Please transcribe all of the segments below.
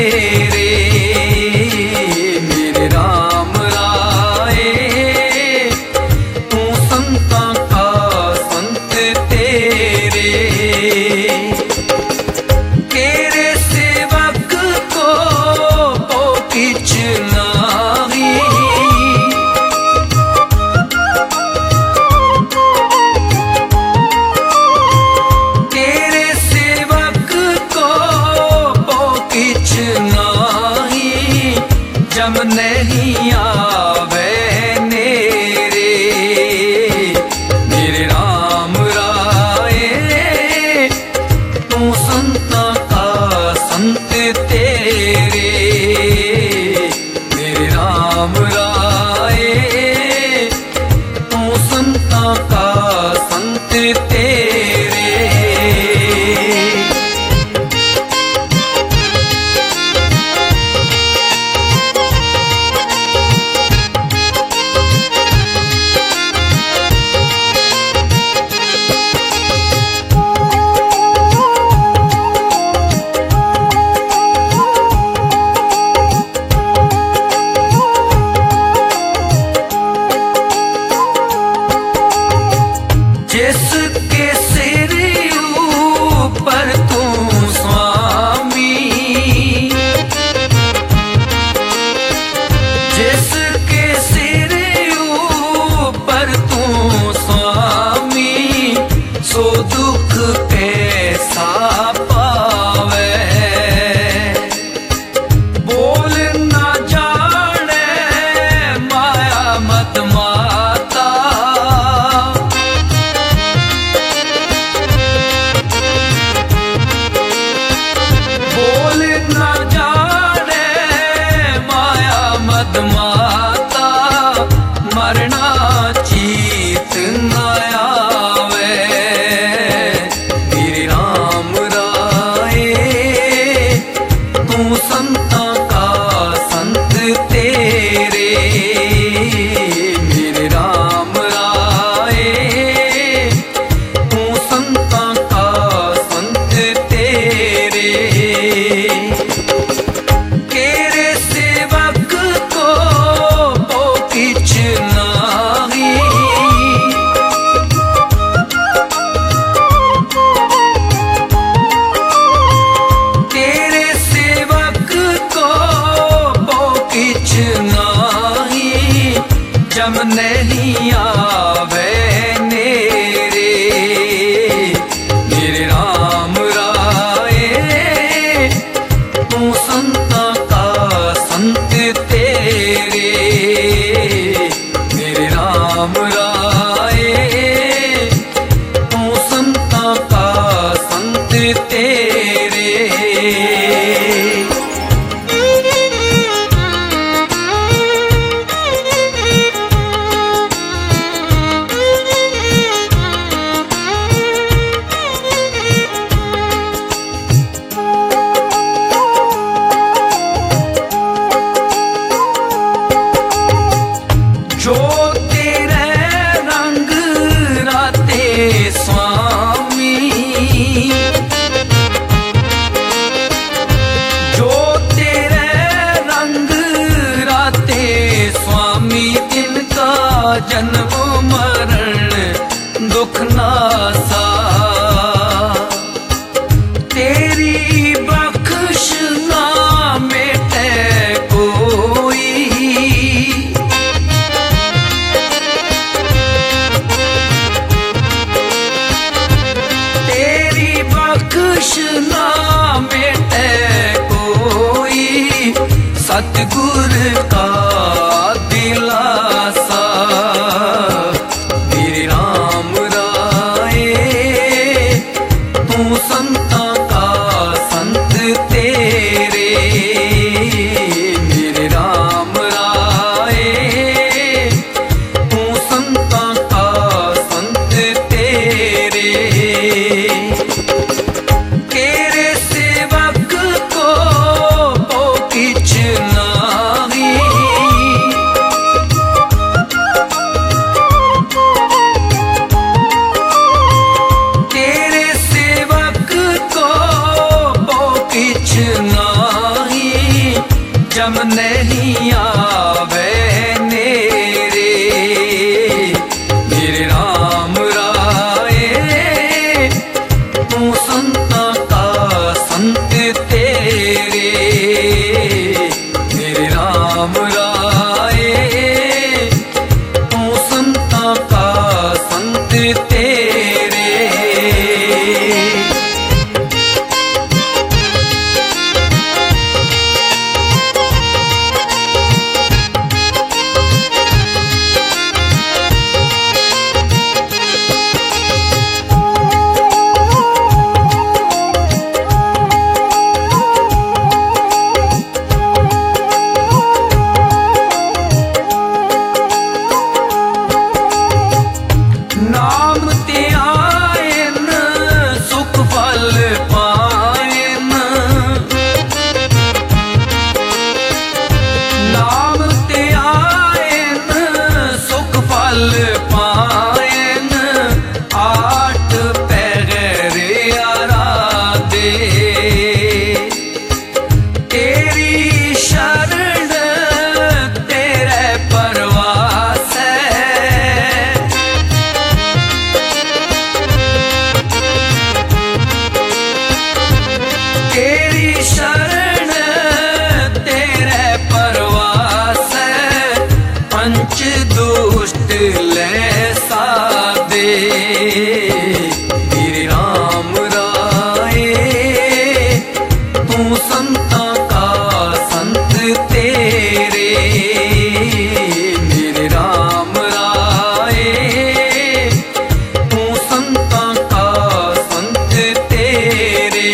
तेरे, मेरे राम राए तू संतां का संत तेरे। तेरे सेवक को किछ नाही, तेरे सेवक को किछ नाही, जम नहीं आवे नेरे, मेरे राम राए तू संतां का संत तेरे, मेरे राम राए तू संतां का संत तेरे। जिसके सिर ऊपर तू स्वामी, जिसके सिर ऊपर तू स्वामी, सो दुख कैसा पावे, बोल ना जाने माया मत माता, बोल ना जाने माया मद माता, मरना चीत न आवे, मेरे राम राए तू संतां का संत तेरे, मेरे राम राए तू संतां का संत तेरे। तेरे सेवक को किछ नाही, तेरे सेवक को किछ नाही, जम नहीं आवे नेरे, मेरे राम राए तू संतां का संत तेरे, मेरे राम राए तू संतां का संत तेरे। जो तेरे रंग राते स्वामी, जो तेरे रंग राते स्वामी, तिनका जन्म मरण दुख नासा, तेरी बख्श ना मेटे कोई, तेरी बख्श ना मेटे कोई, सतगुर का दिलासा, मेरे राम राए तू संतां का संत तेरे, मेरे राम राए तू संतां का संत तेरे। तेरे सेवक को किछ नाही, जम नहीं आवे नेरे। मेरे राम राए तू संता का संत तेरे। मेरे राम राए तू संता का संत तेरे। नाम ते आयन सुख फल पायन। नाम ते आयन सुख फल पायन। आठ पैर आराधे तेरी शरण तेरे परवास है। तेरी शरण तेरे परवास है। पंच दुष्ट ले साधे। मेरे राम राए तू संता का संत तेरे। मेरे राम राए तू संता का संत तेरे।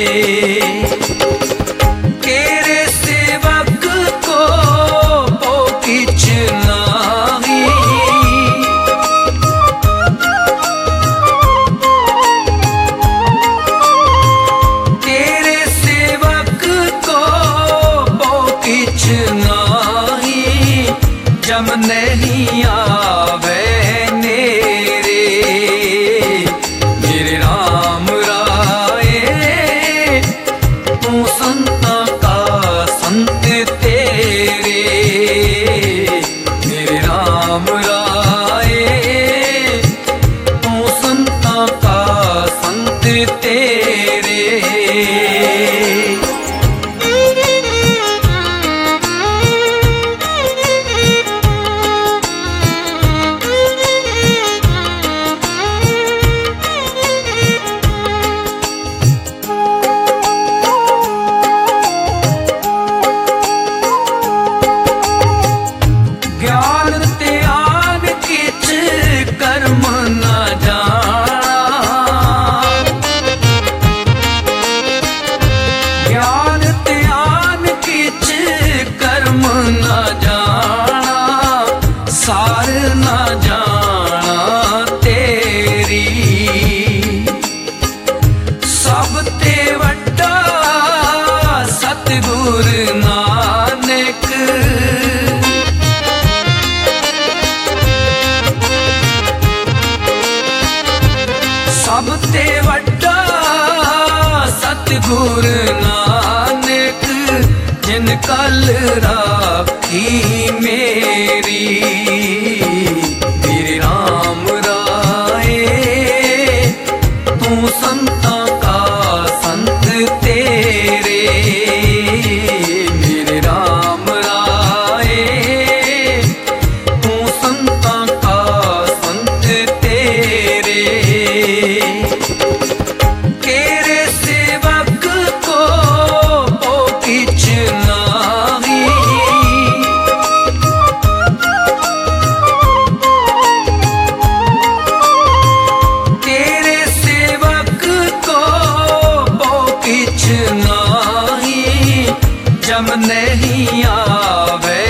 तेरे सेवक को किछ नाही। तेरे सेवक को किछ नाही। जम नहीं आवे नेरे। मेरे राम राए तू संता का संत तेरे। मेरे राम राए तू संता का संत तेरे। ज्ञान त्याग किछ कर्म न जाना। ज्ञान त्याग किछ कर्म न जाना। सार न जाना तेरी सब ते वड्डा सतगुर नानक। सब ते वड्डा सतगुर नानक। जिन कल राखी मेरी। मेरे राम राए तू संता का संत तेरे। मेरे राम राए तू संता का संत तेरे। तेरे सेवक को किछ नाही। तेरे सेवक को किछ नाही। जम नहीं आवे